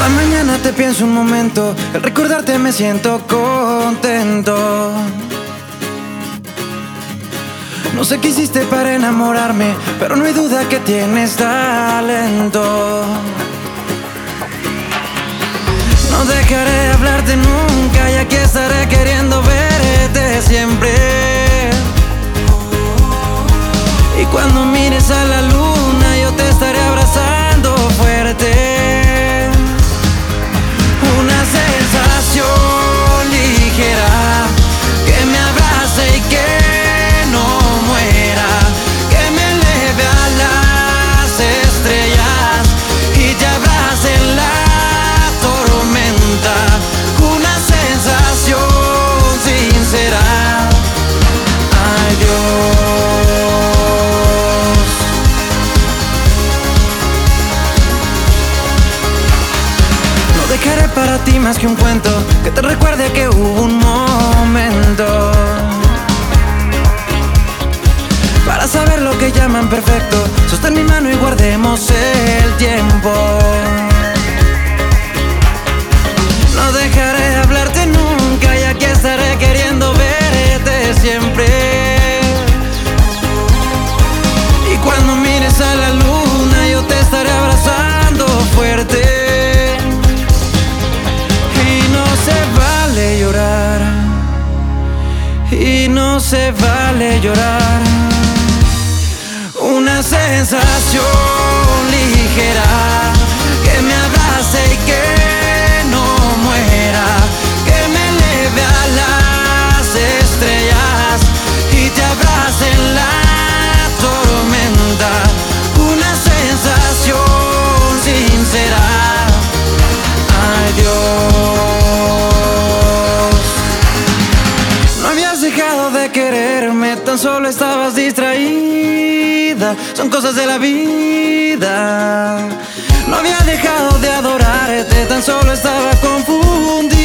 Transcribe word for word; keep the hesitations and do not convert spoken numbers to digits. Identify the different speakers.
Speaker 1: Cada mañana te pienso un momento, al recordarte me siento contento. No sé qué hiciste para enamorarme, pero no hay duda que tienes talento. No dejaré de hablarte nunca y aquí estaré queriendo verte siempre. Y cuando mires a la luna yo te estaré abrazando fuerte. Una sensación ligera que me abrace y que no muera, que me eleve a las estrellas y te abrace en la tormenta. Una sensación sincera. Ay, Dios. No dejaré para ti más que un cuento que te recuerde que hubo un momento para saber lo que llaman perfecto. Sostén mi mano y guardemos el tiempo. No dejaré de hablarte nunca y aquí estaré queriendo verte siempre. Y cuando mires a la luna yo te estaré abrazando fuerte. Y no se vale llorar, y no se vale llorar. Una sensación ligera que me abrace y que no muera, que me eleve a las estrellas y te abrace en la tormenta. Una sensación sincera. Ay, Dios. No habías dejado de quererme, tan solo estabas distraída. Son cosas de la vida. No había dejado de adorarte, tan solo estaba confundida.